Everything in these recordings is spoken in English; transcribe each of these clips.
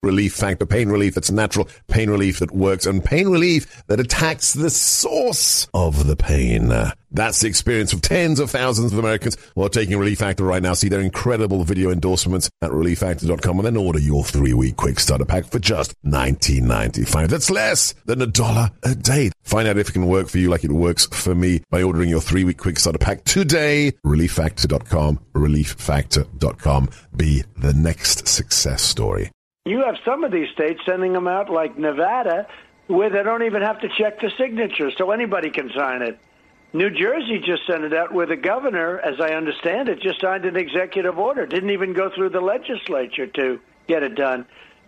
Relief Factor. Pain relief that's natural, pain relief that works, and pain relief that attacks the source of the pain. That's the experience of tens of thousands of Americans who are taking Relief Factor right now. See their incredible video endorsements at relieffactor.com and then order your 3-week quick starter pack for just $19.95. That's less than $1 a day. Find out if it can work for you like it works for me by ordering your 3-week quick starter pack today. Relieffactor.com, relieffactor.com. Be the next success story. You have some of these states sending them out like Nevada where they don't even have to check the signature, so anybody can sign it. New Jersey just sent it out where the governor, as I understand it, just signed an executive order. Didn't even go through the legislature to get it done.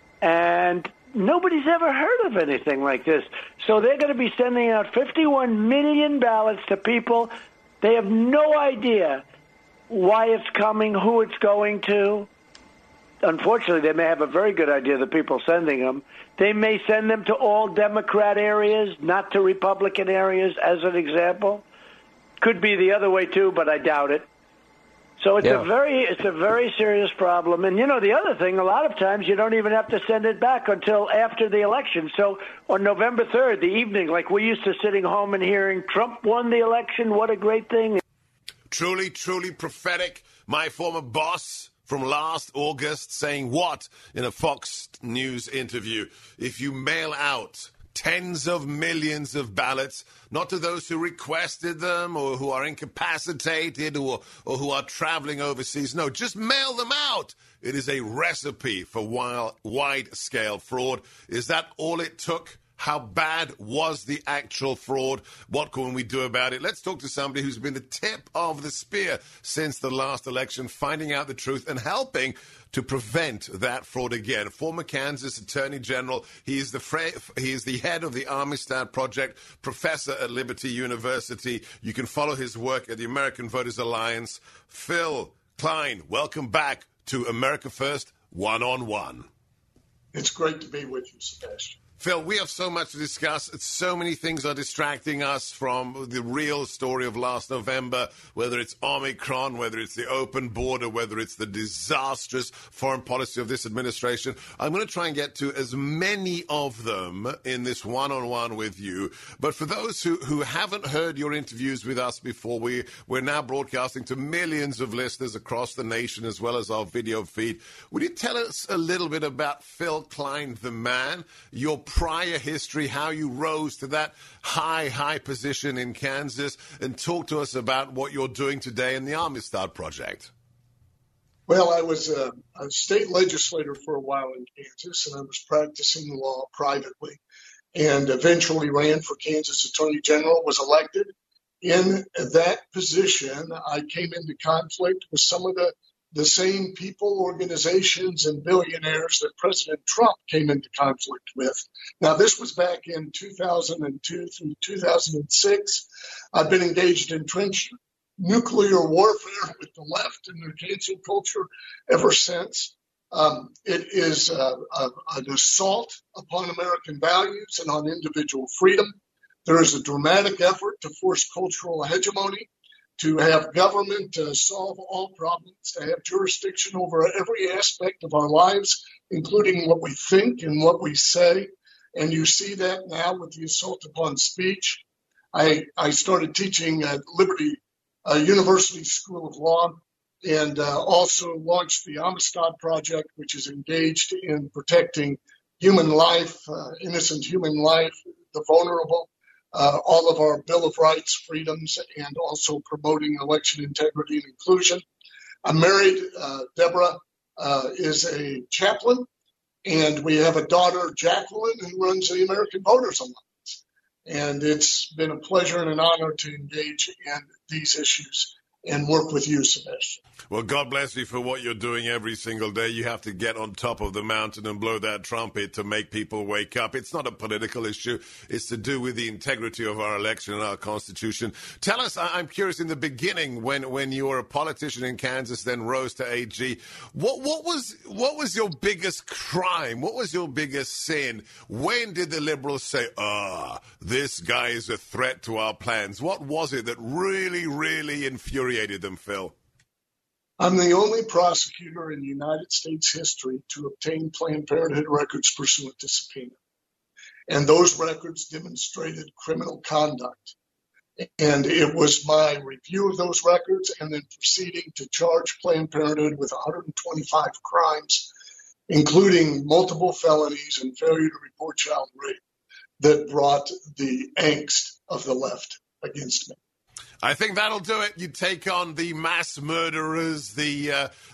And nobody's ever heard of anything like this. So they're going to be sending out 51 million ballots to people. They have no idea why it's coming, who it's going to. Unfortunately, they may have a very good idea, the people sending them. They may send them to all Democrat areas, not to Republican areas, as an example. Could be the other way, too, but I doubt it. So it's a very serious problem. And, you know, the other thing, a lot of times you don't even have to send it back until after the election. So on November 3rd, the evening, like we're used to sitting home and hearing Trump won the election, what a great thing. Truly, truly prophetic. My former boss from last August saying what in a Fox News interview? If you mail out tens of millions of ballots, not to those who requested them or who are incapacitated or who are traveling overseas. No, just mail them out. It is a recipe for wide-scale fraud. Is that all it took? How bad was the actual fraud? What can we do about it? Let's talk to somebody who's been the tip of the spear since the last election, finding out the truth and helping to prevent that fraud again. Former Kansas Attorney General, he is the head of the Amistad Project, professor at Liberty University. You can follow his work at the American Voters Alliance. Phil Klein, welcome back to America First One-on-One. It's great to be with you, Sebastian. Phil, we have so much to discuss. So many things are distracting us from the real story of last November, whether it's Omicron, whether it's the open border, whether it's the disastrous foreign policy of this administration. I'm going to try and get to as many of them in this one-on-one with you. But for those who haven't heard your interviews with us before, we're now broadcasting to millions of listeners across the nation as well as our video feed. Would you tell us a little bit about Phil Klein, the man, your prior history, how you rose to that high position in Kansas, and talk to us about what you're doing today in the Amistad Project? Well, I was a state legislator for a while in Kansas, and I was practicing law privately, and eventually ran for Kansas Attorney General, was elected. In that position, I came into conflict with some of the same people, organizations, and billionaires that President Trump came into conflict with. Now, this was back in 2002 through 2006. I've been engaged in trench nuclear warfare with the left and their cancel culture ever since. It is an assault upon American values and on individual freedom. There is a dramatic effort to force cultural hegemony, to have government solve all problems, to have jurisdiction over every aspect of our lives, including what we think and what we say. And you see that now with the assault upon speech. I started teaching at Liberty University School of Law and also launched the Amistad Project, which is engaged in protecting human life, innocent human life, the vulnerable, all of our Bill of Rights, freedoms, and also promoting election integrity and inclusion. I'm married. Deborah is a chaplain, and we have a daughter, Jacqueline, who runs the American Voters Alliance. And it's been a pleasure and an honor to engage in these issues and work with you, Sebastian. Well, God bless you for what you're doing every single day. You have to get on top of the mountain and blow that trumpet to make people wake up. It's not a political issue. It's to do with the integrity of our election and our Constitution. Tell us, I'm curious, in the beginning, when you were a politician in Kansas, then rose to AG, what was your biggest crime? What was your biggest sin? When did the liberals say, this guy is a threat to our plans? What was it that really, really infuriated them, Phil? I'm the only prosecutor in United States history to obtain Planned Parenthood records pursuant to subpoena. And those records demonstrated criminal conduct. And it was my review of those records and then proceeding to charge Planned Parenthood with 125 crimes, including multiple felonies and failure to report child rape, that brought the angst of the left against me. I think that'll do it. You take on the mass murderers, the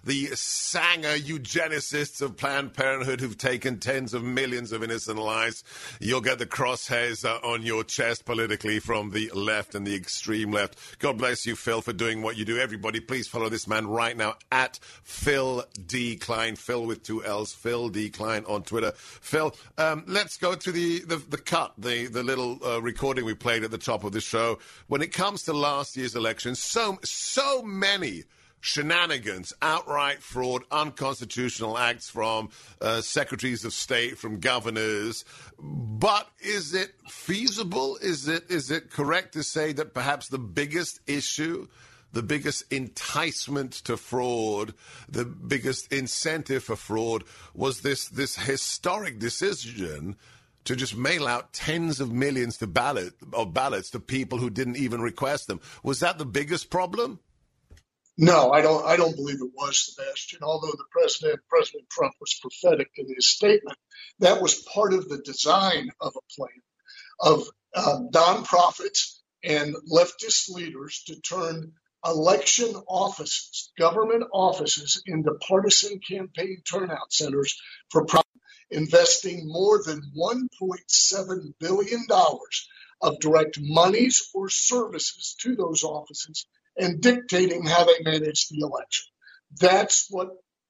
Sanger eugenicists of Planned Parenthood who've taken tens of millions of innocent lives. You'll get the crosshairs on your chest politically from the left and the extreme left. God bless you, Phil, for doing what you do. Everybody, please follow this man right now at Phil D. Klein, Phil with 2 L's, Phil D. Klein on Twitter. Phil, let's go to the cut, the little recording we played at the top of the show. When it comes to last year's election, so many shenanigans, outright fraud, unconstitutional acts from secretaries of state, from governors. But is it feasible? Is it correct to say that perhaps the biggest issue, the biggest enticement to fraud, the biggest incentive for fraud was this historic decision to just mail out tens of millions of ballots to people who didn't even request them? Was that the biggest problem? No, I don't believe it was, Sebastian. Although President Trump was prophetic in his statement, that was part of the design of a plan of nonprofits and leftist leaders to turn election offices, government offices, into partisan campaign turnout centers for investing more than $1.7 billion of direct monies or services to those offices and dictating how they manage the election. That's what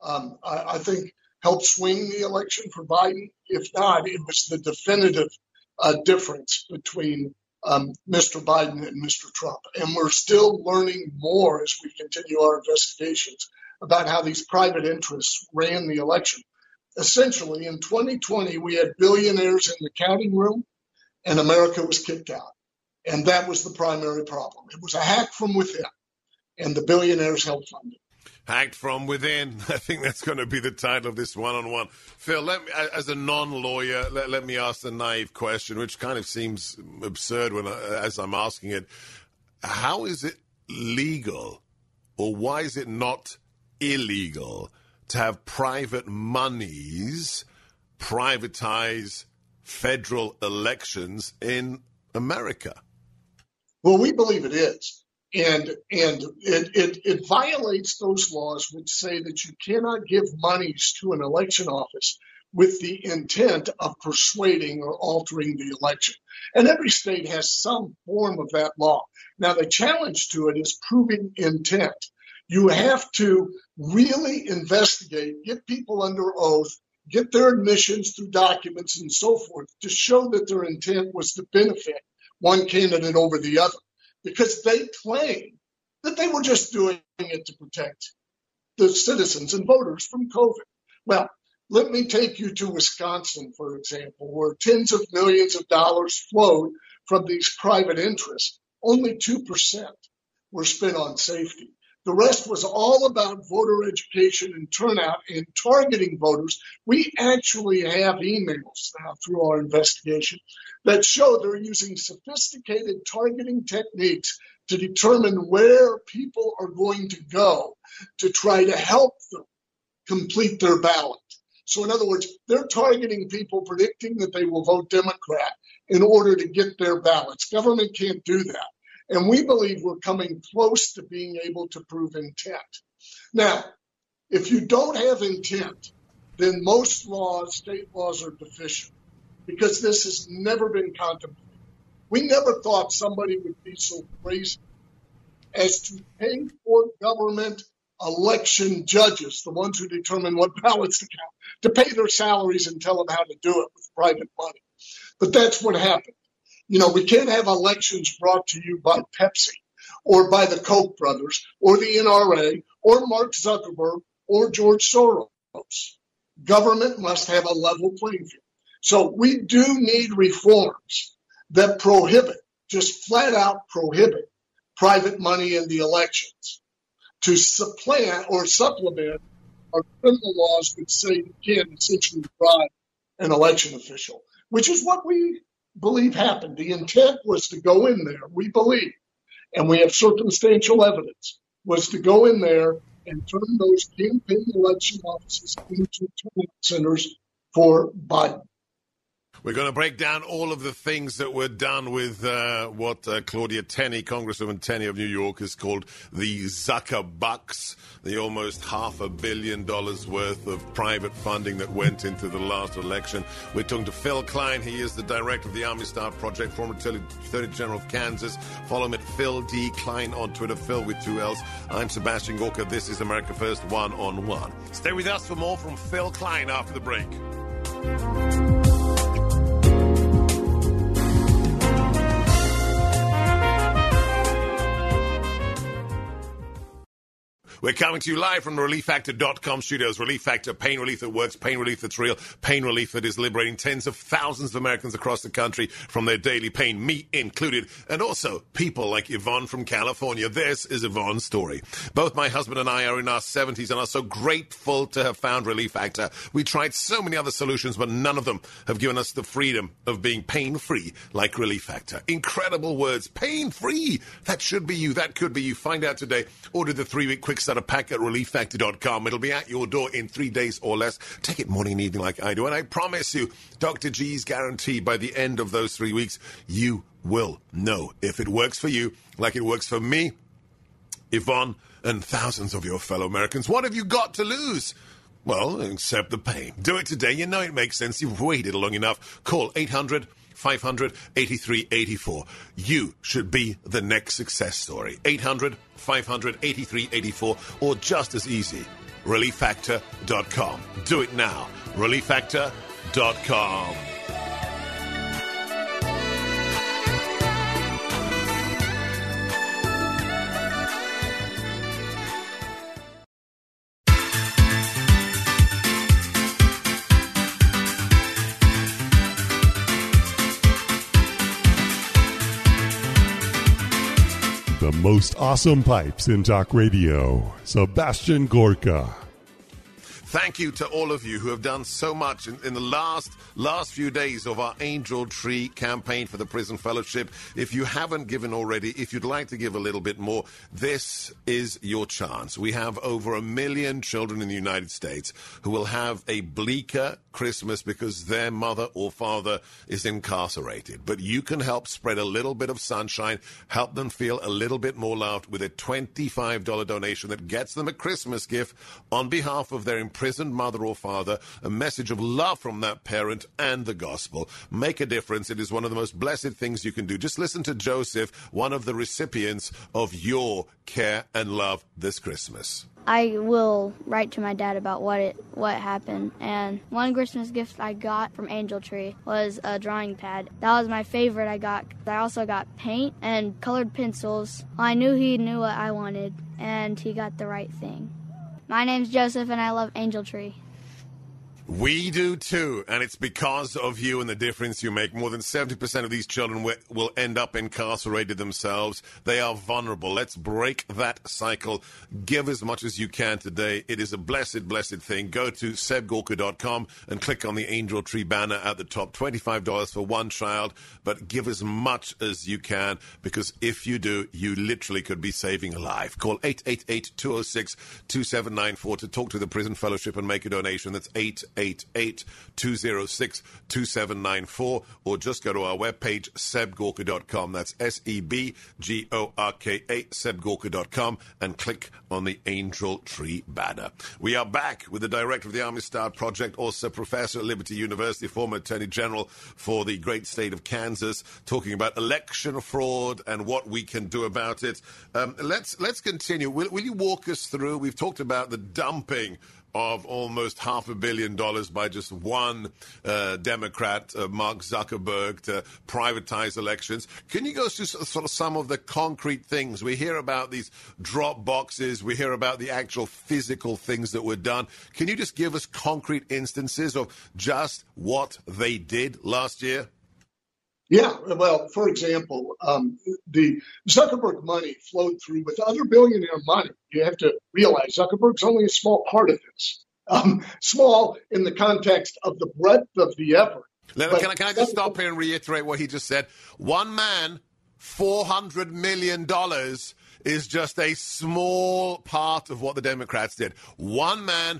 I think helped swing the election for Biden. If not, it was the definitive difference between Mr. Biden and Mr. Trump. And we're still learning more as we continue our investigations about how these private interests ran the election. Essentially, in 2020, we had billionaires in the counting room, and America was kicked out. And that was the primary problem. It was a hack from within, and the billionaires helped fund it. Hacked from within. I think that's going to be the title of this one-on-one. Phil, as a non-lawyer, let me ask the naive question, which kind of seems absurd as I'm asking it. How is it legal, or why is it not illegal, to have private monies privatize federal elections in America? Well, we believe it is. And it violates those laws which say that you cannot give monies to an election office with the intent of persuading or altering the election. And every state has some form of that law. Now, the challenge to it is proving intent. You have to really investigate, get people under oath, get their admissions through documents and so forth to show that their intent was to benefit one candidate over the other, because they claim that they were just doing it to protect the citizens and voters from COVID. Well, let me take you to Wisconsin, for example, where tens of millions of dollars flowed from these private interests. Only 2% were spent on safety. The rest was all about voter education and turnout and targeting voters. We actually have emails now through our investigation that show they're using sophisticated targeting techniques to determine where people are going to go to try to help them complete their ballot. So in other words, they're targeting people, predicting that they will vote Democrat in order to get their ballots. Government can't do that. And we believe we're coming close to being able to prove intent. Now, if you don't have intent, then most laws, state laws, are deficient, because this has never been contemplated. We never thought somebody would be so crazy as to pay for government election judges, the ones who determine what ballots to count, to pay their salaries and tell them how to do it with private money. But that's what happened. You know, we can't have elections brought to you by Pepsi or by the Koch brothers or the NRA or Mark Zuckerberg or George Soros. Government must have a level playing field. So we do need reforms that prohibit, just flat out prohibit, private money in the elections. to supplant or supplement our criminal laws which say you can't essentially bribe an election official, which is what we believe happened. The intent was to go in there, we believe, and we have circumstantial evidence, was to go in there and turn those campaign election offices into turnout centers for Biden. We're going to break down all of the things that were done with what Claudia Tenney, Congresswoman Tenney of New York, has called the Zucker bucks, the almost $500 million worth of private funding that went into the last election. We're talking to Phil Klein. He is the director of the Army Star Project, former Attorney General of Kansas. Follow him at Phil D. Klein on Twitter, Phil with 2 L's. I'm Sebastian Gorka. This is America First One-on-One. Stay with us for more from Phil Klein after the break. We're coming to you live from the ReliefFactor.com studios. Relief Factor, pain relief that works, pain relief that's real, pain relief that is liberating tens of thousands of Americans across the country from their daily pain, me included, and also people like Yvonne from California. This is Yvonne's story. Both my husband and I are in our 70s and are so grateful to have found Relief Factor. We tried so many other solutions, but none of them have given us the freedom of being pain-free like Relief Factor. Incredible words, pain-free. That should be you. That could be you. Find out today. Order the 3-week quick start a pack at ReliefFactor.com. It'll be at your door in 3 days or less. Take it morning and evening like I do. And I promise you, Dr. G's guarantee by the end of those 3 weeks, you will know if it works for you like it works for me, Yvonne, and thousands of your fellow Americans. What have you got to lose? Well, accept the pain. Do it today. You know it makes sense. You've waited long enough. Call 800-500-8384. You should be the next success story. 800-500-8384, or just as easy, ReliefFactor.com. Do it now. ReliefFactor.com. The most awesome pipes in talk radio. Sebastian Gorka. Thank you to all of you who have done so much in the last few days of our Angel Tree campaign for the Prison Fellowship. If you haven't given already, if you'd like to give a little bit more, this is your chance. We have over 1 million children in the United States who will have a bleaker Christmas because their mother or father is incarcerated. But you can help spread a little bit of sunshine, help them feel a little bit more loved with a $25 donation that gets them a Christmas gift on behalf of their imprisoned mother or father, a message of love from that parent and the gospel. Make a difference. It is one of the most blessed things you can do. Just listen to Joseph, one of the recipients of your care and love this Christmas. I will write to my dad about what happened, and one Christmas gift I got from Angel Tree was a drawing pad. That was my favorite I got. I also got paint and colored pencils. I knew he knew what I wanted, and he got the right thing. My name's Joseph, and I love Angel Tree. We do too, and it's because of you and the difference you make. More than 70% of these children will end up incarcerated themselves. They are vulnerable. Let's break that cycle. Give as much as you can today. It is a blessed, blessed thing. Go to sebgorka.com and click on the Angel Tree banner at the top. $25 for one child, but give as much as you can, because if you do, you literally could be saving a life. Call 888-206-2794 to talk to the Prison Fellowship and make a donation. That's 888-206-2794, or just go to our webpage, sebgorka.com. That's SEBGORKA, sebgorka.com, and click on the Angel Tree banner. We are back with the director of the Army Star Project, also professor at Liberty University, former Attorney General for the great state of Kansas, talking about election fraud and what we can do about it. Let's continue. Will you walk us through? We've talked about the dumping of almost $500 million by just one Democrat, Mark Zuckerberg, to privatize elections. Can you go through sort of some of the concrete things? We hear about these drop boxes. We hear about the actual physical things that were done. Can you just give us concrete instances of just what they did last year? Yeah, well, for example, the Zuckerberg money flowed through with other billionaire money. You have to realize Zuckerberg's only a small part of this, small in the context of the breadth of the effort. Can I just stop here and reiterate what he just said? One man, $400 million is just a small part of what the Democrats did. One man,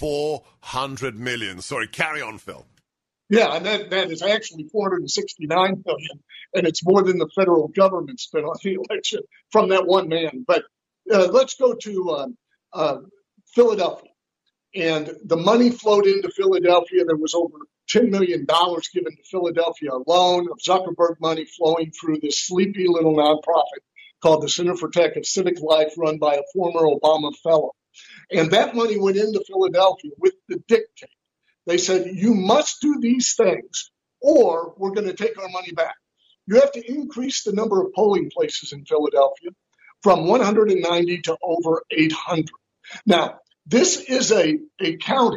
400 million. Sorry, carry on, Phil. Yeah, and that is actually $469 million, and it's more than the federal government spent on the election from that one man. But let's go to Philadelphia. And the money flowed into Philadelphia. There was over $10 million given to Philadelphia alone of Zuckerberg money flowing through this sleepy little nonprofit called the Center for Tech and Civic Life, run by a former Obama fellow. And that money went into Philadelphia with the dictate. They said, you must do these things or we're going to take our money back. You have to increase the number of polling places in Philadelphia from 190 to over 800. Now, this is a county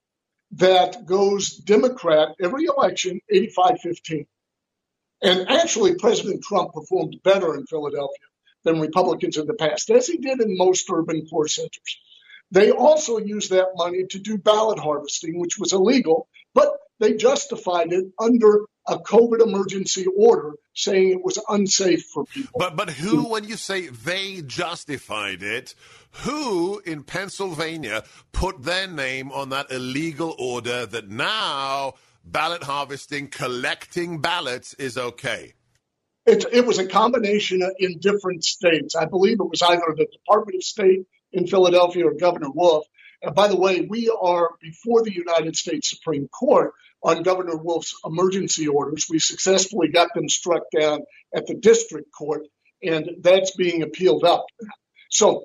that goes Democrat every election, 85-15. And actually, President Trump performed better in Philadelphia than Republicans in the past, as he did in most urban core centers. They also used that money to do ballot harvesting, which was illegal, but they justified it under a COVID emergency order, saying it was unsafe for people. But who, when you say they justified it, who in Pennsylvania put their name on that illegal order that now ballot harvesting, collecting ballots is okay? It was a combination in different states. I believe it was either the Department of State in Philadelphia or Governor Wolf. And by the way, we are before the United States Supreme Court on Governor Wolf's emergency orders. We successfully got them struck down at the district court, and that's being appealed up. So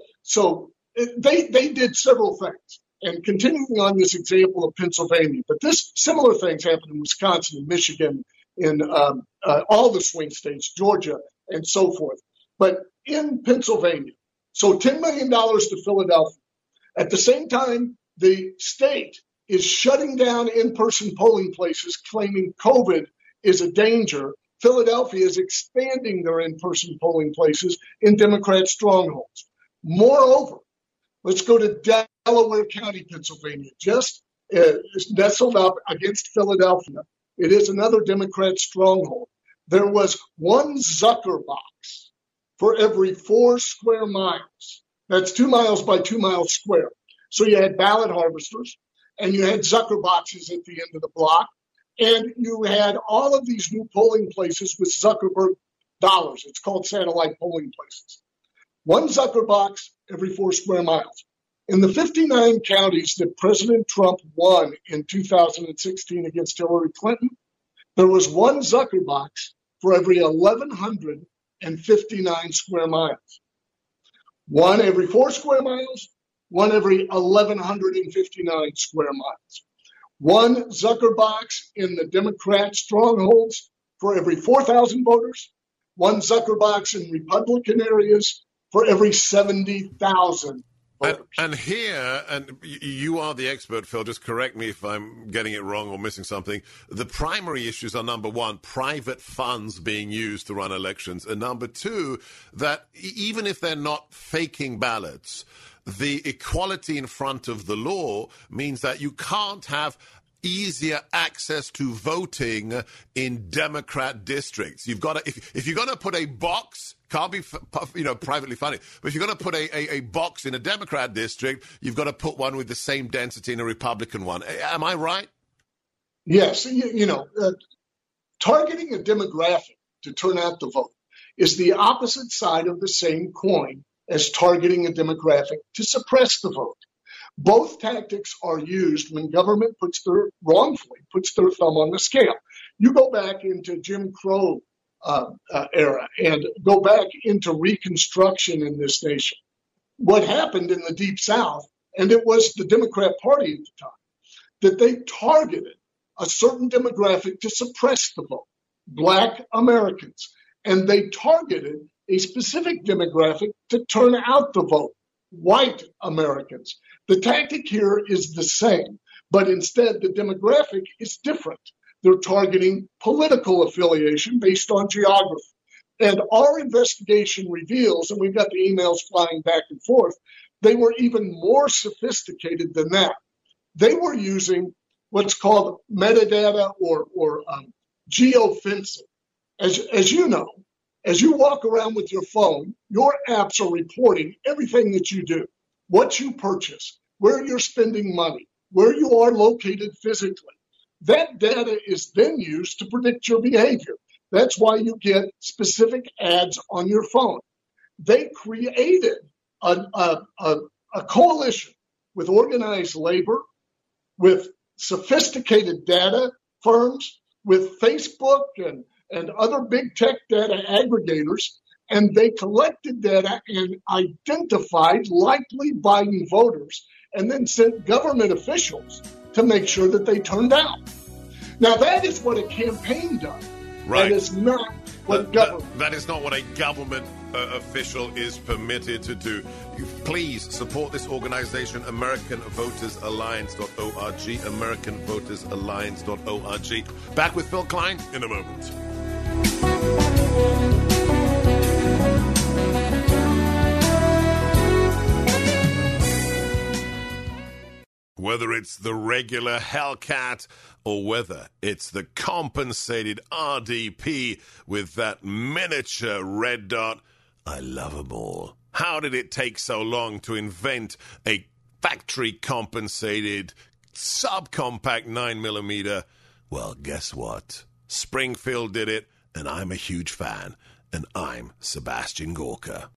they did several things. And continuing on this example of Pennsylvania, but similar things happened in Wisconsin and Michigan, in all the swing states, Georgia, and so forth. But in Pennsylvania, so $10 million to Philadelphia. At the same time, the state is shutting down in-person polling places, claiming COVID is a danger. Philadelphia is expanding their in-person polling places in Democrat strongholds. Moreover, let's go to Delaware County, Pennsylvania, just nestled up against Philadelphia. It is another Democrat stronghold. There was one Zucker box for every 4 square miles. That's 2 miles by 2 miles square. So you had ballot harvesters, and you had Zucker boxes at the end of the block, and you had all of these new polling places with Zuckerberg dollars. It's called satellite polling places. One Zucker box every 4 square miles. In the 59 counties that President Trump won in 2016 against Hillary Clinton, there was one Zucker box for every 1,159 square miles. One every 4 square miles, one every 1,159 square miles. One Zucker box in the Democrat strongholds for every 4,000 voters. One Zucker box in Republican areas for every 70,000 voters. And here, and you are the expert, Phil, just correct me if I'm getting it wrong or missing something. The primary issues are, number one, private funds being used to run elections. And number two, that even if they're not faking ballots, the equality in front of the law means that you can't have easier access to voting in Democrat districts. You've got to, if you're going to put a box, can't be privately funded, but if you're going to put a box in a Democrat district, you've got to put one with the same density in a Republican one. Am I right? Yes. Targeting a demographic to turn out the vote is the opposite side of the same coin as targeting a demographic to suppress the vote. Both tactics are used when government wrongfully puts their thumb on the scale. You go back into Jim Crow era and go back into Reconstruction in this nation. What happened in the Deep South, and it was the Democrat Party at the time, that they targeted a certain demographic to suppress the vote, Black Americans, and they targeted a specific demographic to turn out the vote, white Americans. The tactic here is the same, but instead the demographic is different. They're targeting political affiliation based on geography. And our investigation reveals, and we've got the emails flying back and forth, they were even more sophisticated than that. They were using what's called metadata or geofencing. As you know, as you walk around with your phone, your apps are reporting everything that you do, what you purchase, where you're spending money, where you are located physically. That data is then used to predict your behavior. That's why you get specific ads on your phone. They created a coalition with organized labor, with sophisticated data firms, with Facebook and other big tech data aggregators, and they collected data and identified likely Biden voters and then sent government officials to make sure that they turned out. Now, that is what a campaign does. Right. That is not what government. That is not what a government official is permitted to do. Please support this organization, AmericanVotersAlliance.org, AmericanVotersAlliance.org. Back with Phil Klein in a moment. Whether it's the regular Hellcat or whether it's the compensated RDP with that miniature red dot, I love them all. How did it take so long to invent a factory-compensated subcompact 9mm? Well, guess what? Springfield did it, and I'm a huge fan, and I'm Sebastian Gorka.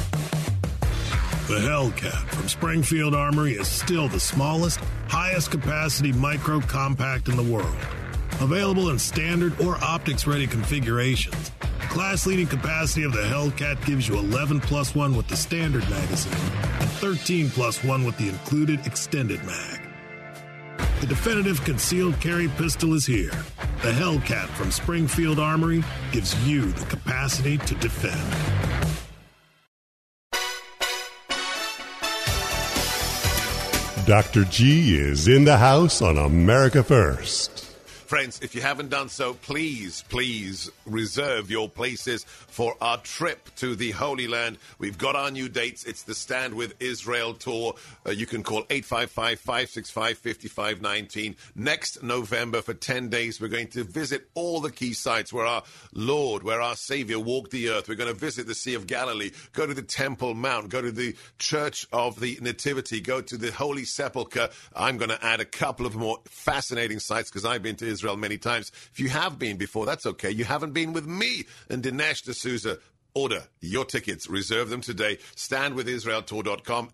The Hellcat from Springfield Armory is still the smallest, highest capacity micro compact in the world. Available in standard or optics-ready configurations. The class-leading capacity of the Hellcat gives you 11+1 with the standard magazine and 13+1 with the included extended mag. The definitive concealed carry pistol is here. The Hellcat from Springfield Armory gives you the capacity to defend. Dr. G is in the house on America First. Friends, if you haven't done so, please reserve your places for our trip to the Holy Land. We've got our new dates. It's the Stand With Israel tour. You can call 855-565-5519. Next November for 10 days, we're going to visit all the key sites where our Lord, where our Savior walked the earth. We're going to visit the Sea of Galilee, go to the Temple Mount, go to the Church of the Nativity, go to the Holy Sepulchre. I'm going to add a couple of more fascinating sites because I've been to Israel many times. If you have been before, that's okay. You haven't been with me and Dinesh D'Souza. Order your tickets. Reserve them today. StandWithIsraelTour.com,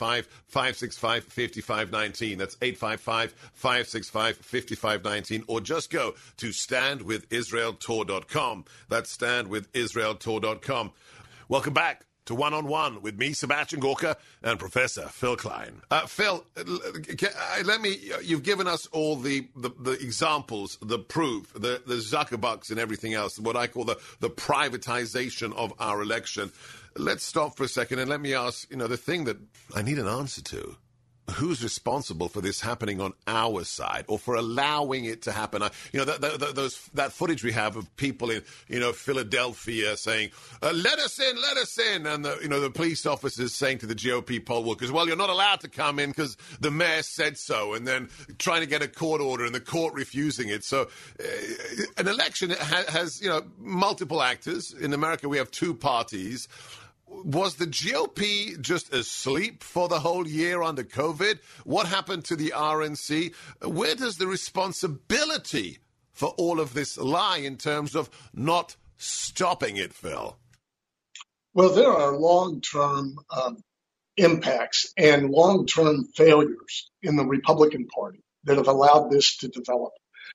855-565-5519. That's 855-565-5519. Or just go to StandWithIsraelTour.com. That's StandWithIsraelTour.com. Welcome back to One-on-One with me, Sebastian Gorka, and Professor Phil Klein. Phil, you've given us all the examples, the proof, the Zuckerbucks and everything else, what I call the privatization of our election. Let's stop for a second and let me ask, the thing that I need an answer to. Who's responsible for this happening on our side, or for allowing it to happen? That footage we have of people in, Philadelphia saying, "Let us in," and the police officers saying to the GOP poll workers, "Well, you're not allowed to come in because the mayor said so," and then trying to get a court order and the court refusing it. So, an election has multiple actors. In America, we have two parties. Was the GOP just asleep for the whole year under COVID? What happened to the RNC? Where does the responsibility for all of this lie in terms of not stopping it, Phil? Well, there are long-term impacts and long-term failures in the Republican Party that have allowed this to develop.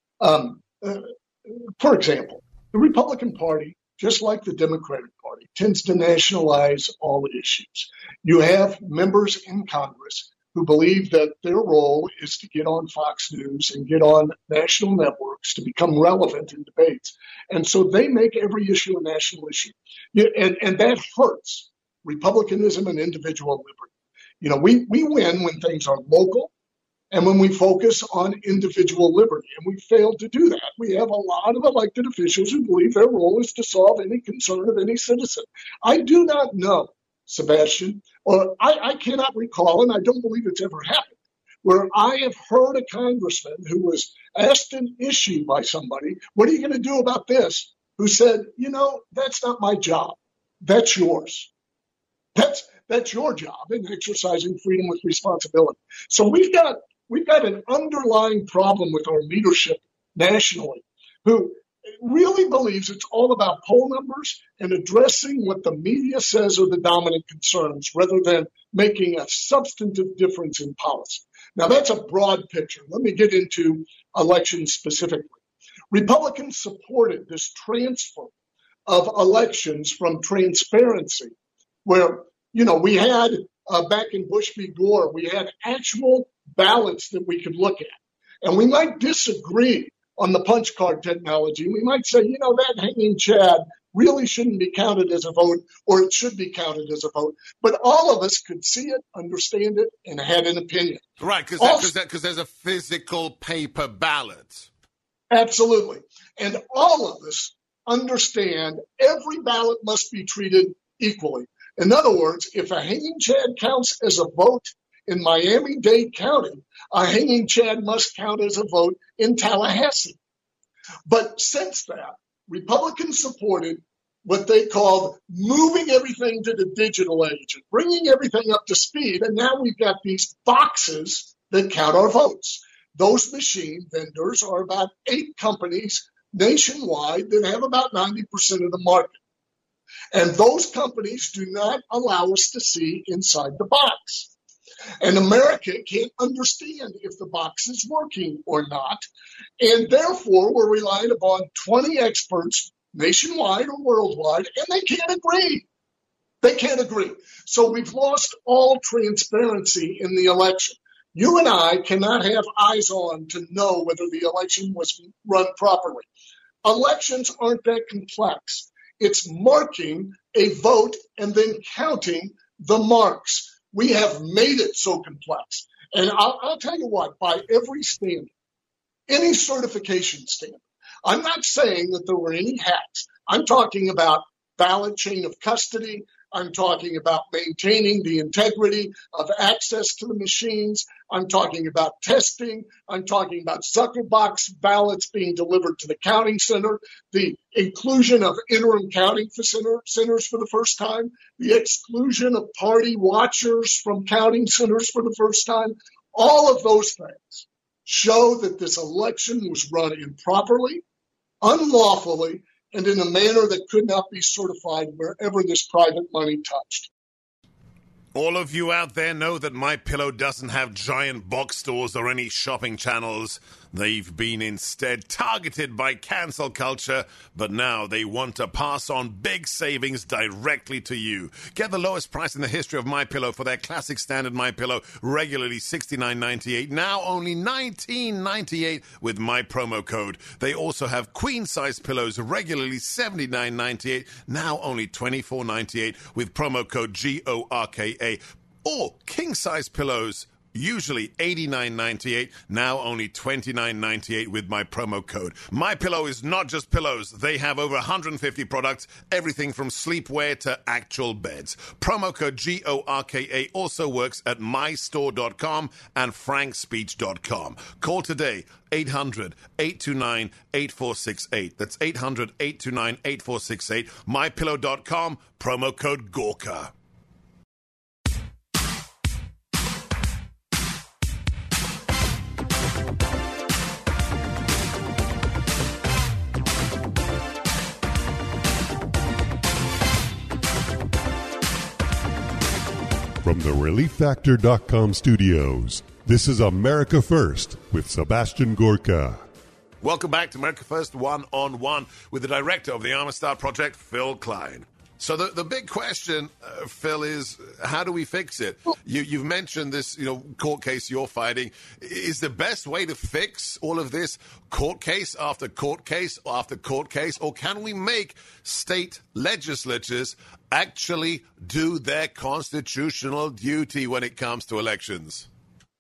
For example, the Republican Party, just like the Democratic Party, tends to nationalize all issues. You have members in Congress who believe that their role is to get on Fox News and get on national networks to become relevant in debates. And so they make every issue a national issue. And that hurts republicanism and individual liberty. We win when things are local and when we focus on individual liberty. And we failed to do that. We have a lot of elected officials who believe their role is to solve any concern of any citizen. I do not know, Sebastian, or I cannot recall, and I don't believe it's ever happened, where I have heard a congressman who was asked an issue by somebody, what are you going to do about this? Who said, that's not my job. That's yours. That's your job in exercising freedom with responsibility. So we've got an underlying problem with our leadership nationally, who really believes it's all about poll numbers and addressing what the media says are the dominant concerns rather than making a substantive difference in policy. Now, that's a broad picture. Let me get into elections specifically. Republicans supported this transfer of elections from transparency, where, we had back in Bush v. Gore, we had actual ballots that we could look at. And we might disagree on the punch card technology. We might say, that hanging Chad really shouldn't be counted as a vote, or it should be counted as a vote. But all of us could see it, understand it, and had an opinion. Right, because there's a physical paper ballot. Absolutely. And all of us understand every ballot must be treated equally. In other words, if a hanging Chad counts as a vote in Miami-Dade County, a hanging Chad must count as a vote in Tallahassee. But since that, Republicans supported what they called moving everything to the digital age, and bringing everything up to speed. And now we've got these boxes that count our votes. Those machine vendors are about 8 companies nationwide that have about 90% of the market. And those companies do not allow us to see inside the box. And America can't understand if the box is working or not. And therefore, we're relying upon 20 experts nationwide or worldwide, and they can't agree. They can't agree. So we've lost all transparency in the election. You and I cannot have eyes on to know whether the election was run properly. Elections aren't that complex. It's marking a vote and then counting the marks. We have made it so complex. And I'll tell you what, by every standard, any certification standard, I'm not saying that there were any hacks. I'm talking about valid chain of custody. I'm talking about maintaining the integrity of access to the machines. I'm talking about testing. I'm talking about Zuckerbox ballots being delivered to the counting center, the inclusion of interim counting centers for the first time, the exclusion of party watchers from counting centers for the first time. All of those things show that this election was run improperly, unlawfully, and in a manner that could not be certified wherever this private money touched. All of you out there know that MyPillow doesn't have giant box stores or any shopping channels. They've been instead targeted by cancel culture, but now they want to pass on big savings directly to you. Get the lowest price in the history of MyPillow for their classic standard MyPillow, regularly $69.98, now only $19.98 with my promo code. They also have queen-size pillows, regularly $79.98, now only $24.98 with promo code GORKA. Or king-size pillows, usually $89.98, now only $29.98 with my promo code. MyPillow is not just pillows. They have over 150 products, everything from sleepwear to actual beds. Promo code GORKA also works at mystore.com and frankspeech.com. Call today, 800-829-8468. That's 800-829-8468. MyPillow.com, promo code GORKA. From the ReliefFactor.com studios, this is America First with Sebastian Gorka. Welcome back to America First One-on-One with the director of the Armor Star Project, Phil Klein. So the big question, Phil, is how do we fix it? You've mentioned this, court case you're fighting. Is the best way to fix all of this court case after court case after court case, or can we make state legislatures actually do their constitutional duty when it comes to elections?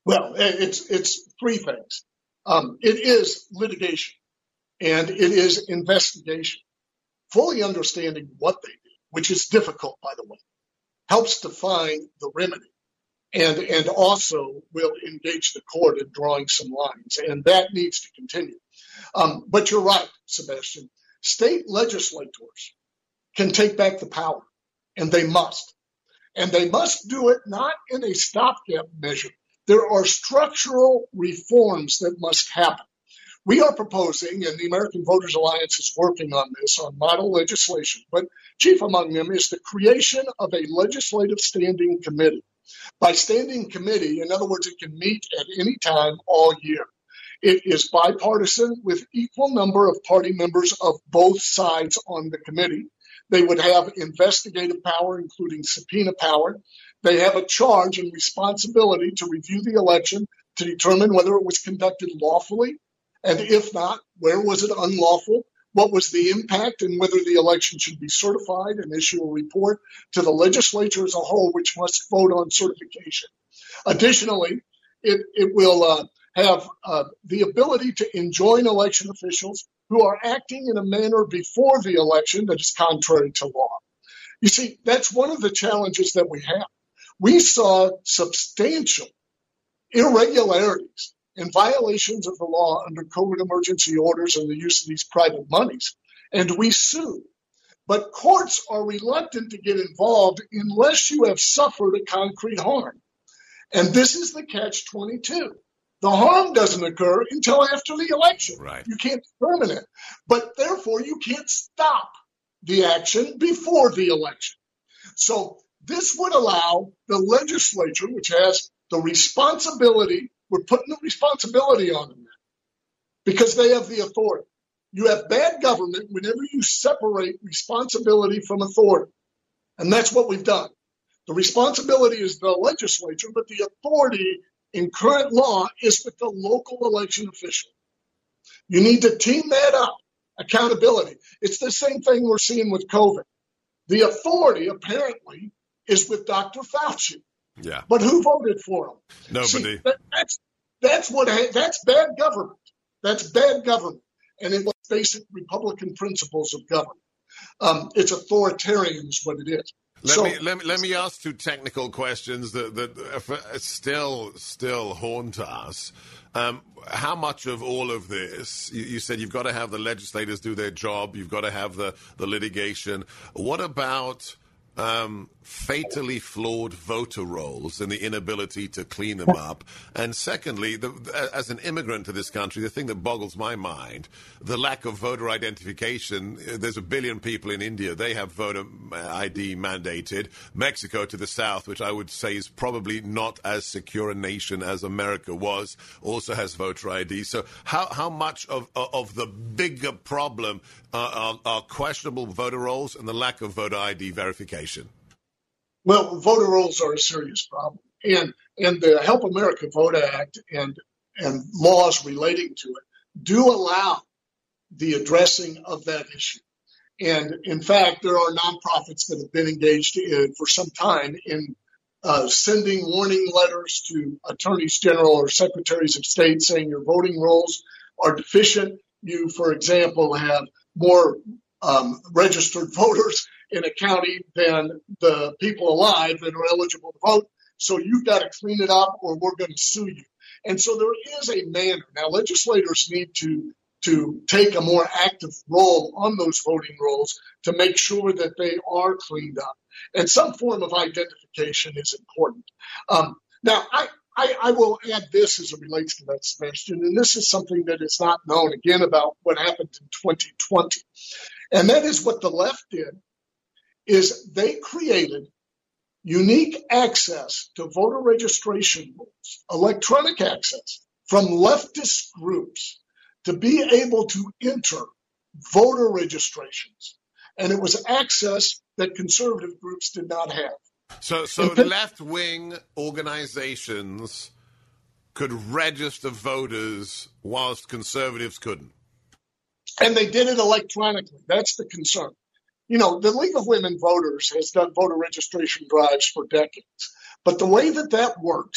Well, it's three things. It is litigation, and it is investigation. Fully understanding what they did, which is difficult, by the way, helps define the remedy, and also will engage the court in drawing some lines, and that needs to continue. But you're right, Sebastian. State legislators can take back the power, and they must. And they must do it not in a stopgap measure. There are structural reforms that must happen. We are proposing, and the American Voters Alliance is working on this, on model legislation, but chief among them is the creation of a legislative standing committee. By standing committee, in other words, it can meet at any time all year. It is bipartisan with equal number of party members of both sides on the committee. They would have investigative power, including subpoena power. They have a charge and responsibility to review the election to determine whether it was conducted lawfully, and if not, where was it unlawful? What was the impact, and whether the election should be certified, and issue a report to the legislature as a whole, which must vote on certification. Additionally, it will have the ability to enjoin election officials who are acting in a manner before the election that is contrary to law. You see, that's one of the challenges that we have. We saw substantial irregularities and violations of the law under COVID emergency orders and the use of these private monies, and we sued. But courts are reluctant to get involved unless you have suffered a concrete harm. And this is the catch-22. The harm doesn't occur until after the election. Right. You can't determine it. But therefore, you can't stop the action before the election. So this would allow the legislature, which has the responsibility, we're putting the responsibility on them because they have the authority. You have bad government whenever you separate responsibility from authority. And that's what we've done. The responsibility is the legislature, but the authority in current law is with the local election official. You need to team that up. Accountability. It's the same thing we're seeing with COVID. The authority, apparently, is with Dr. Fauci. Yeah. But who voted for him? Nobody. See, that's bad government. That's bad government. And it was basic Republican principles of government. It's authoritarian is what it is. Let me ask two technical questions that still haunt us. How much of all of this, you said you've got to have the legislators do their job, you've got to have the litigation. What about fatally flawed voter rolls and the inability to clean them up? And secondly, as an immigrant to this country, the thing that boggles my mind, the lack of voter identification. There's 1 billion people in India. They have voter ID mandated. Mexico to the south, which I would say is probably not as secure a nation as America was, also has voter ID. So how much of the bigger problem are questionable voter rolls and the lack of voter ID verification? Well, voter rolls are a serious problem. And the Help America Vote Act and laws relating to it do allow the addressing of that issue. And in fact, there are nonprofits that have been engaged for some time in sending warning letters to attorneys general or secretaries of state saying your voting rolls are deficient. You, for example, have more registered voters in a county than the people alive that are eligible to vote. So you've got to clean it up or we're going to sue you. And so there is a manner. Now, legislators need to take a more active role on those voting rolls to make sure that they are cleaned up. And some form of identification is important. Now, I will add this as it relates to that, Sebastian, and this is something that is not known, again, about what happened in 2020. And that is what the left did, is they created unique access to voter registration rules, electronic access from leftist groups to be able to enter voter registrations. And it was access that conservative groups did not have. So left-wing organizations could register voters whilst conservatives couldn't. And they did it electronically. That's the concern. You know, the League of Women Voters has done voter registration drives for decades. But the way that works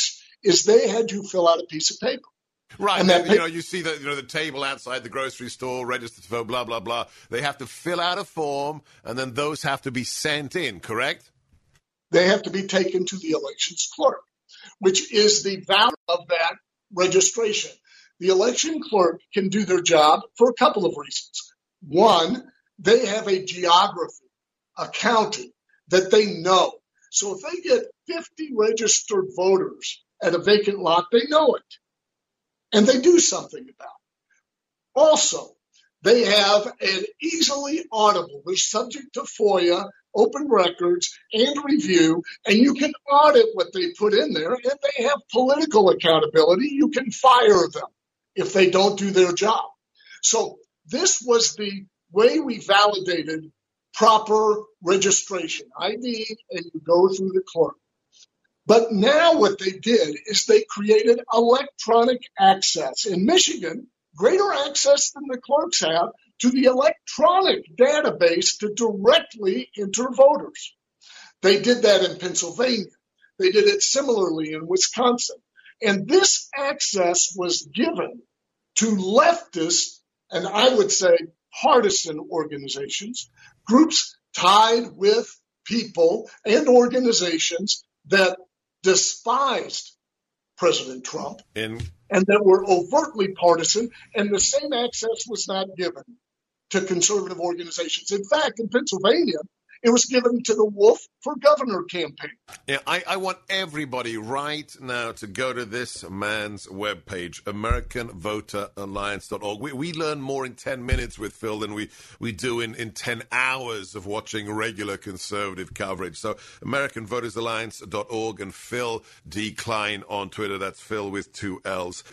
is they had to fill out a piece of paper. Right, and that you see the table outside the grocery store, registered to vote, blah, blah, blah. They have to fill out a form, and then those have to be sent in, correct? They have to be taken to the elections clerk, which is the value of that registration. The election clerk can do their job for a couple of reasons. One, they have a geography, a county that they know. So if they get 50 registered voters at a vacant lot, they know it. And they do something about it. Also, they have an easily audible, they're subject to FOIA, open records, and review, and you can audit what they put in there, and they have political accountability. You can fire them if they don't do their job. So this was the way we validated proper registration, ID, and you go through the clerk. But now what they did is they created electronic access. In Michigan, greater access than the clerks have to the electronic database to directly enter voters. They did that in Pennsylvania. They did it similarly in Wisconsin. And this access was given to leftist, and I would say partisan organizations, groups tied with people and organizations that despised President Trump and that were overtly partisan, and the same access was not given to conservative organizations. In fact, in Pennsylvania, it was given to the Wolf for Governor campaign. Yeah, I want everybody right now to go to this man's webpage, AmericanVoterAlliance.org. We learn more in 10 minutes with Phil than we do in 10 hours of watching regular conservative coverage. So AmericanVotersAlliance.org and Phil D. Klein on Twitter. That's Phil with 2 L's.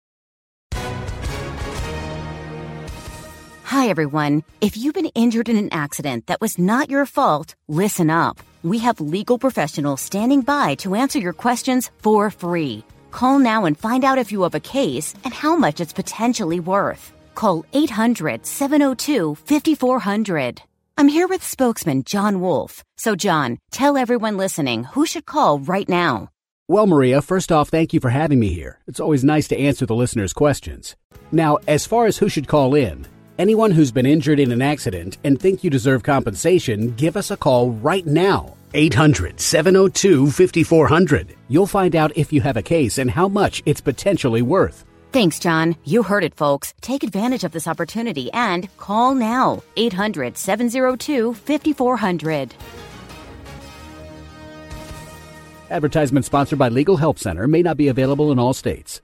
Hi, everyone. If you've been injured in an accident that was not your fault, listen up. We have legal professionals standing by to answer your questions for free. Call now and find out if you have a case and how much it's potentially worth. Call 800-702-5400. I'm here with spokesman John Wolf. So, John, tell everyone listening who should call right now. Well, Maria, first off, thank you for having me here. It's always nice to answer the listeners' questions. Now, as far as who should call in, anyone who's been injured in an accident and think you deserve compensation, give us a call right now. 800-702-5400. You'll find out if you have a case and how much it's potentially worth. Thanks, John. You heard it, folks. Take advantage of this opportunity and call now. 800-702-5400. Advertisement sponsored by Legal Help Center. May not be available in all states.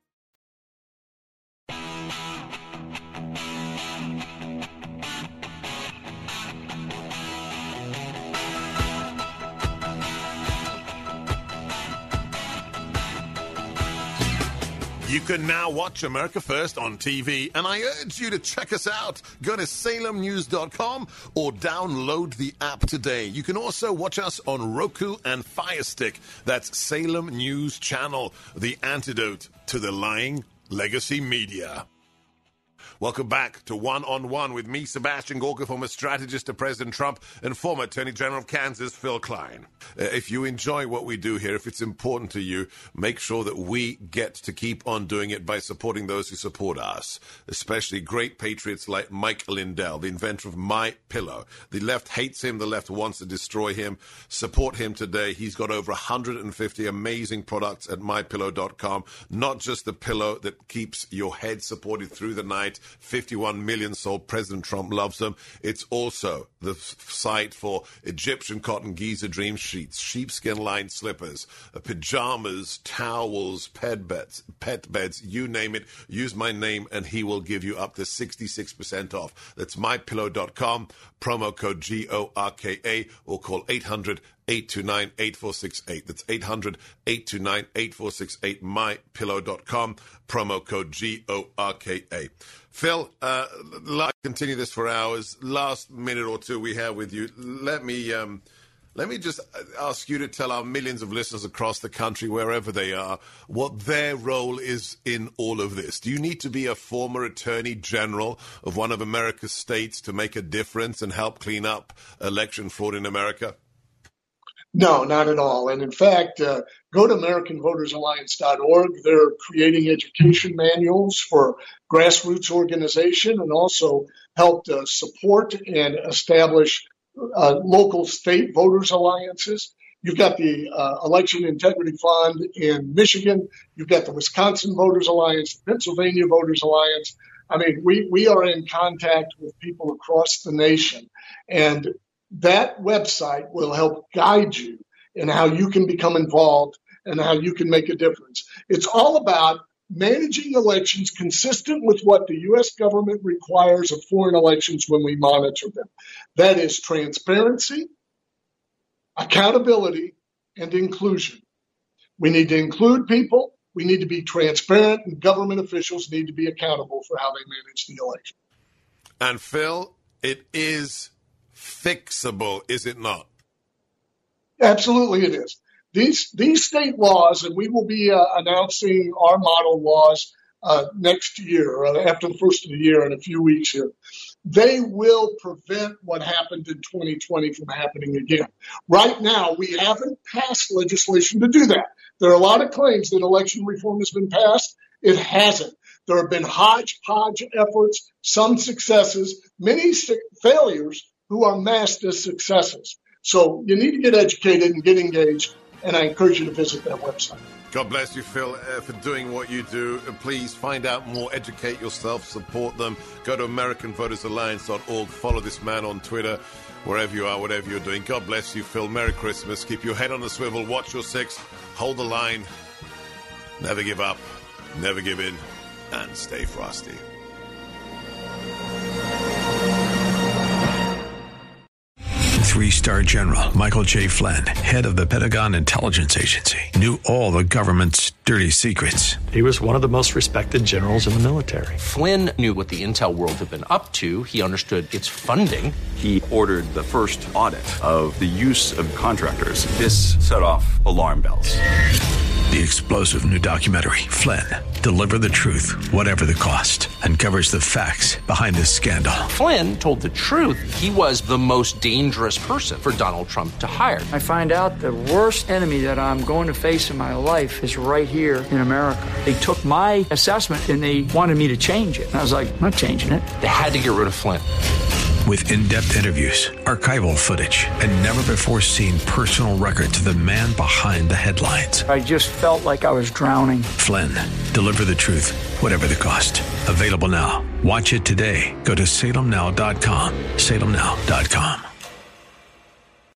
You can now watch America First on TV, and I urge you to check us out. Go to salemnews.com or download the app today. You can also watch us on Roku and Fire Stick. That's Salem News Channel, the antidote to the lying legacy media. Welcome back to One-on-One with me, Sebastian Gorka, former strategist to President Trump and former Attorney General of Kansas, Phil Klein. If you enjoy what we do here, if it's important to you, make sure that we get to keep on doing it by supporting those who support us, especially great patriots like Mike Lindell, the inventor of My Pillow. The left hates him. The left wants to destroy him. Support him today. He's got over 150 amazing products at mypillow.com, not just the pillow that keeps your head supported through the night. 51 million sold. President Trump loves them. It's also the site for Egyptian cotton Giza Dream sheets, sheepskin-lined slippers, pajamas, towels, pet beds, you name it. Use my name and he will give you up to 66% off. That's mypillow.com, promo code GORKA, or call 800-829-8468. That's 800-829-8468, mypillow.com, promo code GORKA. Phil, let's continue this for hours. Last minute or two we have with you. Let me just ask you to tell our millions of listeners across the country, wherever they are, what their role is in all of this. Do you need to be a former attorney general of one of America's states to make a difference and help clean up election fraud in America? No, not at all. And in fact, go to AmericanVotersAlliance.org. They're creating education manuals for grassroots organization and also helped support and establish local state voters alliances. You've got the Election Integrity Fund in Michigan. You've got the Wisconsin Voters Alliance, the Pennsylvania Voters Alliance. I mean, we are in contact with people across the nation, and that website will help guide you in how you can become involved and how you can make a difference. It's all about managing elections consistent with what the U.S. government requires of foreign elections when we monitor them. That is transparency, accountability, and inclusion. We need to include people. We need to be transparent, and government officials need to be accountable for how they manage the election. And Phil, it is fixable, is it not? Absolutely it is. These state laws, and we will be announcing our model laws next year, after the first of the year in a few weeks here, they will prevent what happened in 2020 from happening again. Right now, we haven't passed legislation to do that. There are a lot of claims that election reform has been passed. It hasn't. There have been hodgepodge efforts, some successes, many failures who are masked as successes. So you need to get educated and get engaged, and I encourage you to visit that website. God bless you, Phil, for doing what you do. And please find out more, educate yourself, support them. Go to AmericanVotersAlliance.org. Follow this man on Twitter, wherever you are, whatever you're doing. God bless you, Phil. Merry Christmas. Keep your head on the swivel. Watch your six. Hold the line. Never give up. Never give in. And stay frosty. Three-star General Michael J. Flynn, head of the Pentagon Intelligence Agency, knew all the government's dirty secrets. He was one of the most respected generals in the military. Flynn knew what the intel world had been up to. He understood its funding. He ordered the first audit of the use of contractors. This set off alarm bells. The explosive new documentary, Flynn, Deliver the Truth, Whatever the Cost, uncovers the facts behind this scandal. Flynn told the truth. He was the most dangerous person for Donald Trump to hire. I find out the worst enemy that I'm going to face in my life is right here in America. They took my assessment and they wanted me to change it. And I was like, I'm not changing it. They had to get rid of Flynn. With in-depth interviews, archival footage, and never-before-seen personal records of the man behind the headlines. I just felt like I was drowning. Flynn, Deliver the Truth, Whatever the Cost. Available now. Watch it today. Go to salemnow.com. salemnow.com.